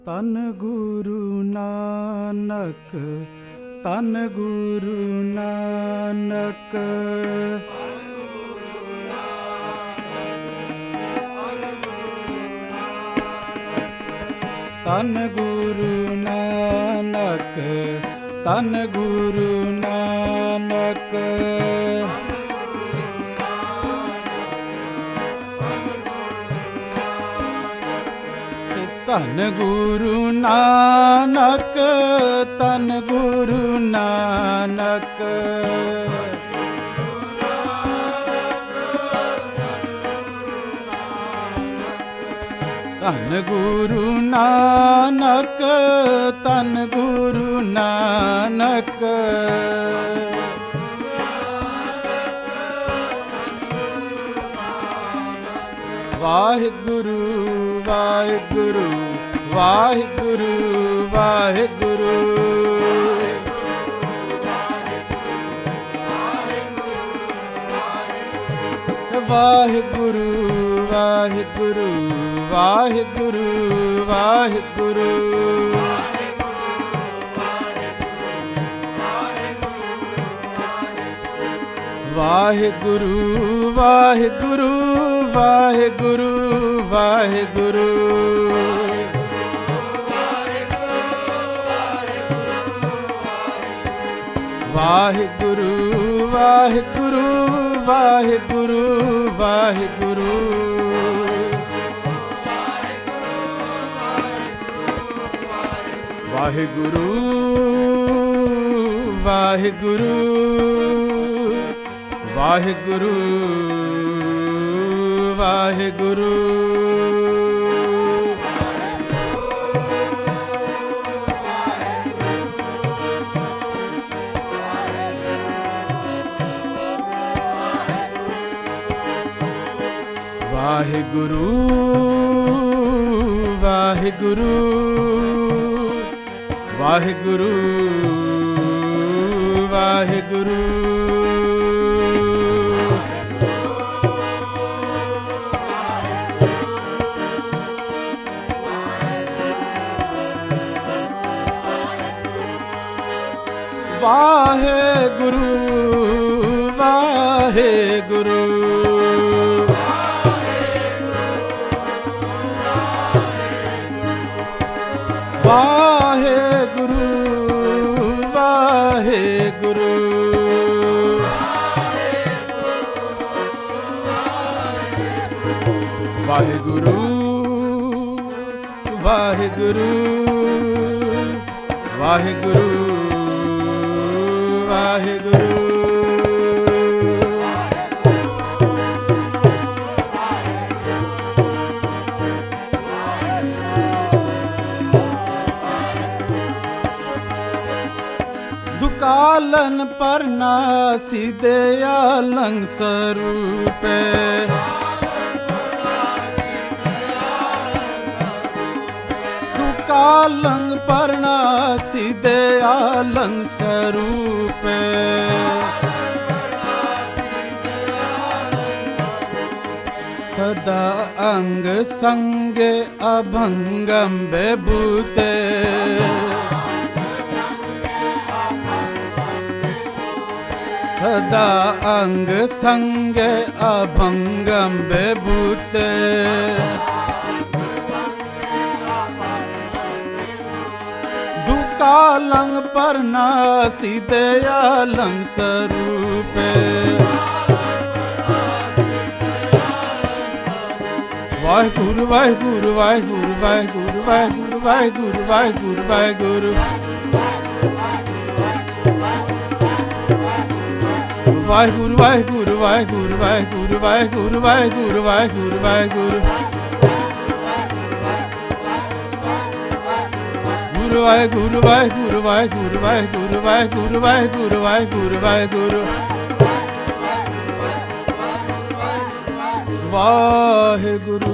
ਧੰਨ ਗੁਰੂ ਨਾਨਕ, ਧੰਨ ਗੁਰੂ ਨਾਨਕ। ਧੰਨ ਗੁਰੂ ਨਾਨਕ, ਧੰਨ ਗੁਰੂ ਨਾਨਕ। ਧੰਨ ਗੁਰੂ ਨਾਨਕ, ਧੰਨ ਗੁਰੂ ਨਾਨਕ। ਧੰਨ ਗੁਰੂ ਨਾਨਕ, ਧੰਨ ਗੁਰੂ ਨਾਨਕ। ਵਾਹਿਗੁਰੂ ਵਾਹਿਗੁਰੂ ਵਾਹਿਗੁਰੂ ਵਾਹਿਗੁਰੂ। ਵਾਹਿਗੁਰੂ ਵਾਹਿਗੁਰੂ ਵਾਹਿਗੁਰੂ ਵਾਹਿਗੁਰੂ। ਵਾਹਿਗੁਰੂ ਵਾਹਿਗੁਰੂ ਵਾਹਿਗੁਰੂ ਵਾਹਿਗੁਰੂ। ਵਾਹਿਗੁਰੂ ਵਾਹਿਗੁਰੂ ਵਾਹਿਗੁਰੂ ਵਾਹਿਗੁਰੂ। ਵਾਹਿਗੁਰੂ ਵਾਹਿਗੁਰੂ ਵਾਹਿਗੁਰੂ ਵਾਹਿਗੁਰੂ। ਵਾਹਿਗੁਰੂ ਵਾਹਿਗੁਰੂ ਵਾਹਿਗੁਰੂ ਵਾਹਿਗੁਰੂ। ਵਾਹਿਗੁਰੂ ਵਾਹਿਗੁਰੂ ਵਾਹਿਗੁਰੂ ਵਾਹਿਗੁਰੂ। ਵਾਹਿਗੁਰੂ ਵਾਹਿਗੁਰੂ ਵਾਹਿਗੁਰੂ ਵਾਹਿਗੁਰੂ। ਦੁਕਾਲਨ ਪਰਨਾਸੀ ਦਇਆਲੰ ਸਰੂਪੇ। ਦੁਕਾਲੰ ਪਰਨਾਸੀ ਦਇਆਲੰ ਸਰੂਪੇ। ਸਦਾ ਅੰਗ ਸੰਗੇ ਅਭੰਗੰ ਬੇਭੂਤੇ। ਸਦਾ ਅੰਗ ਸੰਗੇ ਅਭੰਗੰ ਬੇਭੂਤੇ। ਦੁਕਾਲੰ ਪਰਨਾਸੀ ਦਇਆਲੰ ਸਰੂਪੇ। ਵਾਹਿਗੁਰੂ ਵਾਹਿਗੁਰੂ ਵਾਹਿਗੁਰੂ ਵਾਹਿਗੁਰੂ ਵਾਹਿਗੁਰੂ ਵਾਹਿਗੁਰੂ ਵਾਹਿਗੁਰੂ ਵਾਹਿਗੁਰੂ। ਵਾਹਿਗੁਰੂ ਵਾਹਿਗੁਰੂ ਵਾਹਿਗੁਰੂ ਵਾਹਿਗੁਰੂ ਵਾਹਿਗੁਰੂ ਵਾਹਿਗੁਰੂ ਵਾਹਿਗੁਰੂ ਵਾਹਿਗੁਰੂ। ਗੁਰੂ ਵਾਹਿਗੁਰੂ ਵਾਹਿਗੁਰੂ ਵਾਹਿਗੁਰੂ ਵਾਹਿਗੁਰੂ ਵਾਹਿਗੁਰੂ ਵਾਹਿਗੁਰੂ ਵਾਹਿਗੁਰੂ ਵਾਹਿਗੁਰੂ। ਵਾਹਿਗੁਰੂ।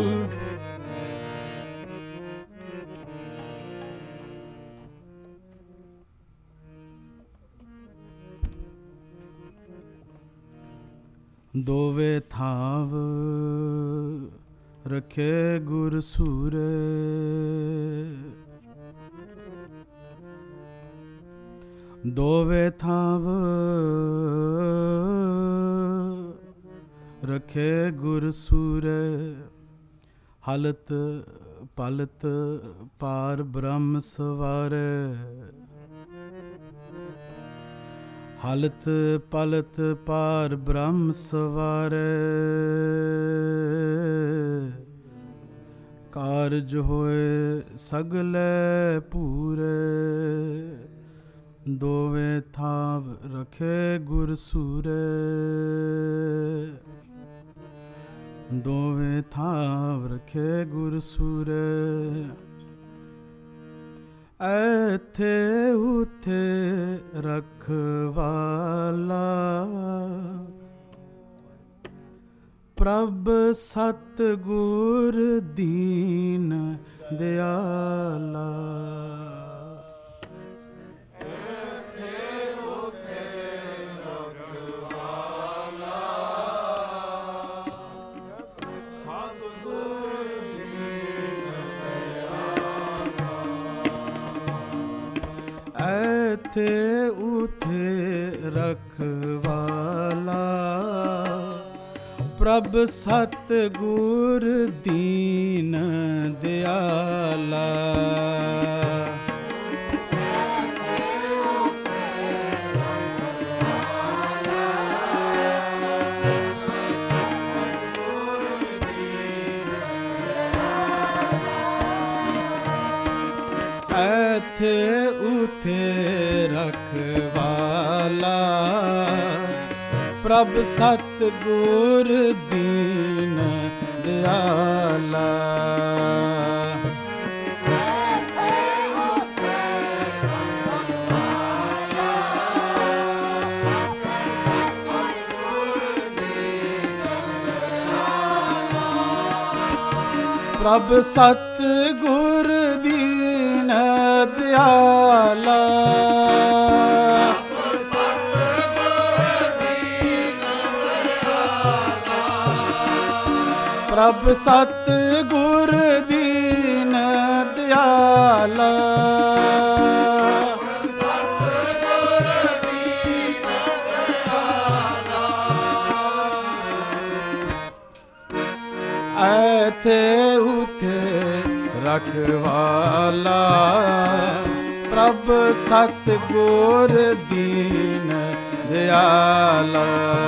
ਦੋਵੇ ਥਾਵ ਰਖੇ ਗੁਰ ਸੂਰੇ, ਦੋਵੇ ਥਾਵ ਰਖੇ ਗੁਰ ਸੂਰੇ, ਹਲਤ ਪਲਤ ਪਾਰ ਬ੍ਰਹਮ ਸਵਾਰੇ। ਹਲਤ ਪਲਤ ਪਾਰ ਬ੍ਰਹਮ ਸਵਾਰੇ, ਕਾਰਜ ਹੋਏ ਸਗਲੇ ਪੂਰੇ। ਦੋਵੇਂ ਥਾਵ ਰਖੇ ਗੁਰ ਸੂਰੇ, ਦੋਵੇਂ ਥਾਵ ਰਖੇ ਗੁਰ ਸੂਰੇ। ਐਥੇ ਉਥੇ ਰਖਵਾਲਾ, ਪ੍ਰਭ ਸਤਿਗੁਰ ਦੀਨ ਦਿਆਲਾ। ਐਥੇ ਉਥੇ ਰਖਵਾਲਾ, ਪ੍ਰਭ ਸਤਿਗੁਰ ਦੀਨ ਦਿਆਲਾ। ਐਥੇ ਉਥੇ ਰਖਵਾਲਾ, ਪ੍ਰਭ ਸਤਿਗੁਰ ਦੀਨ ਦਿਆਲਾ। ਪ੍ਰਭ ਸਤਿਗੁਰ ਦੀਨ ਦਿਆਲਾ। ਪ੍ਰਭ ਸਤਿਗੁਰ ਦੀਨ ਦਿਆਲਾ। ਐਥੇ ਉਥੇ ਰਖਵਾਲਾ, ਪ੍ਰਭ ਸਤਿਗੁਰ ਦੀਨ ਦਿਆਲਾ।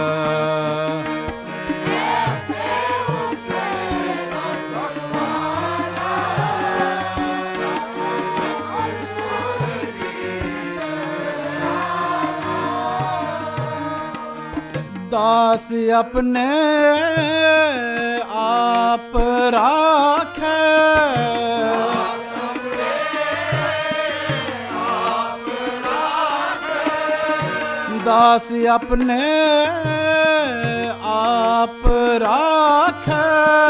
दास अपने आप राखे, दास अपने आप राखे।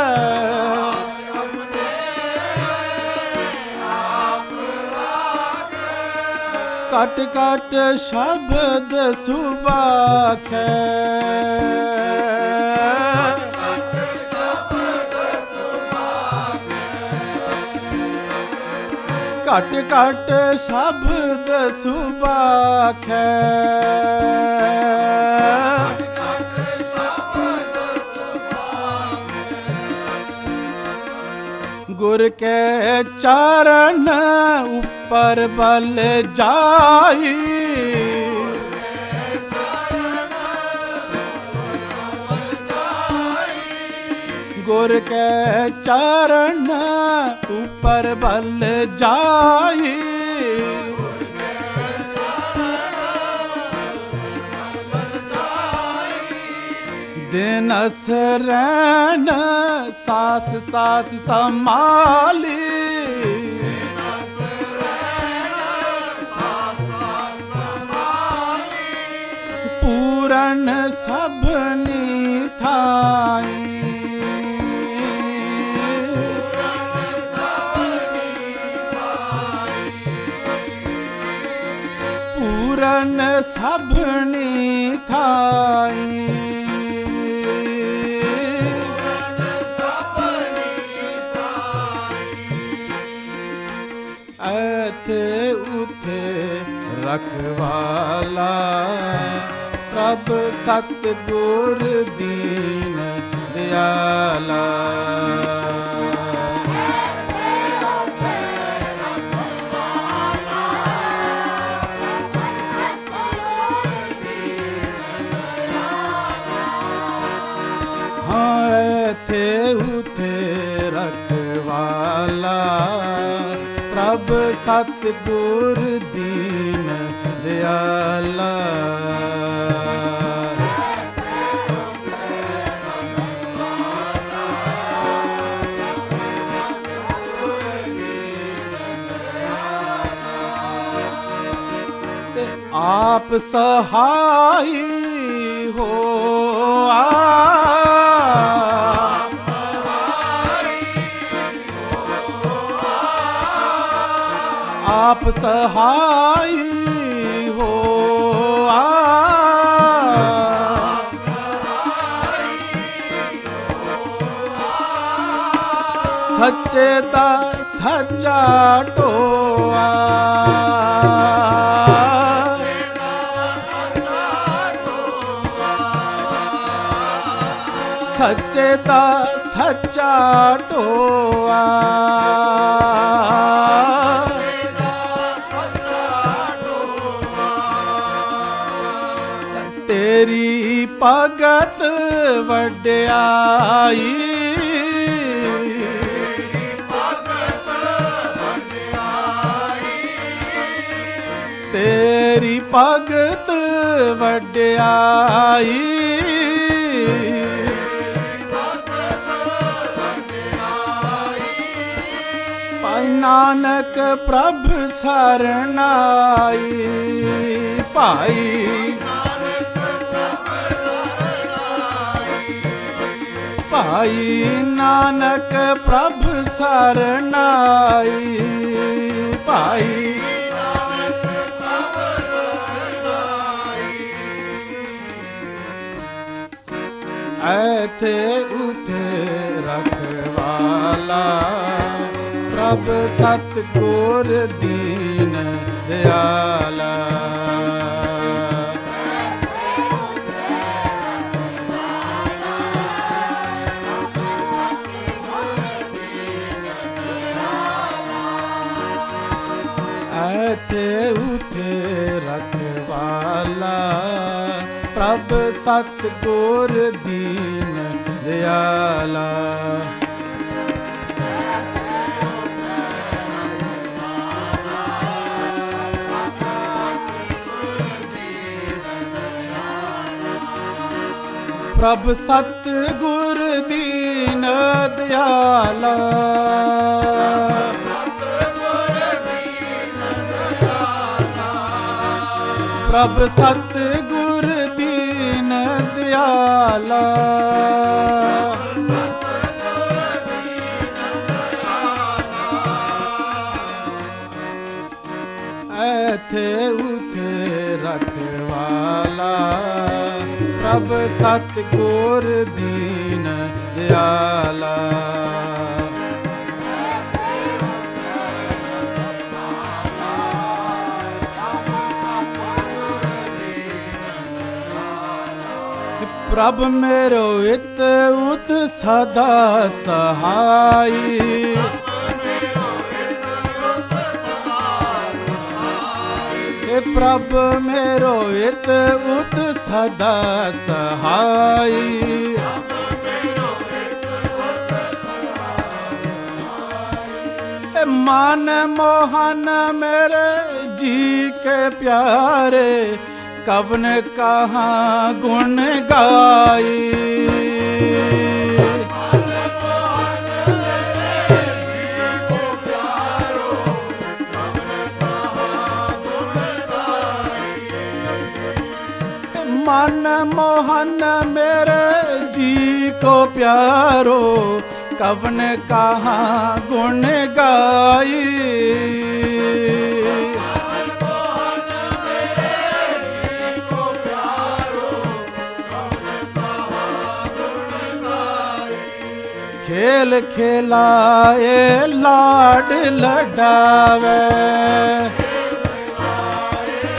कट कट शब्द सुबाखे, कट कट शब्द सुबाखे। गुर के चरण ऊपर बल जाई, गुर के चरण ऊपर बल जाई। दिन सरैन सास सास संभाली, पूरन सबनी थाई। पूरन सबनी थाई। ऐथे उथे ਰਖਵਾਲਾ ਪ੍ਰਭ ਸਤਿਗੁਰ ਦੀਨ ਦਿਆਲਾ। ਹਾਂ ਇੱਥੇ ਉਥੇ ਰਖਵਾਲਾ ਪ੍ਰਭ ਸਤਿਗੁਰ ਦੀਨ ਦਿਆਲਾ। ਆਪ ਸਹਾਈ ਹੋ ਆਪ ਸਹਾਈ ਹੋ ਸੱਚੇ ਦਾ ਸੱਚਾ ਢੋਆ। ਸੱਚੇ ਦਾ ਸੱਚਾ ਢੋਆ। ਤੇਰੀ ਭਗਤ ਵਡਿਆਈ। ਤੇਰੀ ਭਗਤ ਵਡਿਆਈ। ਭਾਈ ਨਾਨਕ ਪ੍ਰਭ ਸਰਨਾਈ। ਭਾਈ ਭਾਈ ਨਾਨਕ ਪ੍ਰਭ ਸਰਨਾਈ। ਭਾਈ ਐਥੇ ਉਥੇ ਰਖਵਾਲਾ ਪ੍ਰਭ ਸਤਿਗੁਰ ਦੀਨ ਦਿਆਲਾ। ਐਥੇ ਉਥੇ ਰਖਵਾਲਾ ਪ੍ਰਭ ਸਤਿਗੁਰ ਦੀਨ ਦਿਆਲਾ। ਪ੍ਰਭ ਸਤਿਗੁਰ ਦੀਨ ਦਿਆਲਾ। ਪ੍ਰਭ ਸਤਿਗੁਰ ਦੀਨ ਦਿਆਲਾ। ਐਥੇ ਉਥੇ ਰਖਵਾਲਾ ਪ੍ਰਭ ਸਤਿਗੁਰ ਦੀਨ ਦਿਆਲਾ। ਪ੍ਰਭ ਮੇਰੋ ਇਤ ਉਤ ਸਦਾ ਸਹਾਈ। ਪ੍ਰਭ ਮੇਰੋ ਇਤ ਉਤ ਸਦਾ ਸਹਾਈ। ਮਨ ਮੋਹਨ ਮੇਰੇ ਜੀ ਕੇ ਪਿਆਰੇ ਕਵਨ ਕਹਾਂ ਗੁਣ ਗਾਈ। ਮਨ ਮੋਹਨ ਮੇਰੇ ਜੀ ਕੋ ਪਿਆਰੋ ਕਵਨ ਕਹਾਂ ਗੁਣ ਗਾਈ। खेल खिलाए लाड लडावे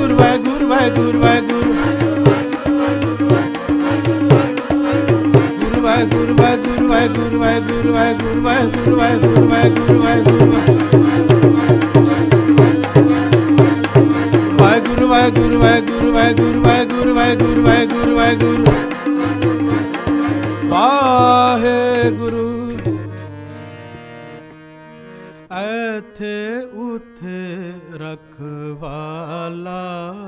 ਵਾਹਿਗੁਰੂ ਵਾਹਿਗੁਰੂ ਵਾਹਿਗੁਰੂ ਵਾਹਿਗੁਰੂ ਵਾਹਿਗੁਰੂ ਵਾਹਿਗੁਰੂ ਵਾਹਿਗੁਰੂ ਵਾਹਿਗੁਰੂ ਵਾਹਿਗੁਰੂ ਵਾਹਿਗੁਰੂ ਵਾਹਿਗੁਰੂ ਵਾਹਿਗੁਰੂ ਵਾਹਿਗੁਰੂ ਵਾਹਿਗੁਰੂ ਵਾਹਿਗੁਰੂ ਵਾਹਿਗੁਰੂ ਵਾਹਿਗੁਰੂ ਵਾਹਿਗੁਰੂ ਐਥੇ ਉਥੇ ਰਖਵਾਲਾ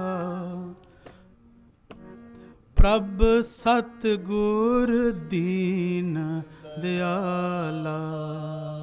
ਪ੍ਰਭ ਸਤਿਗੁਰ ਦੀਨ ਦਿਆਲਾ।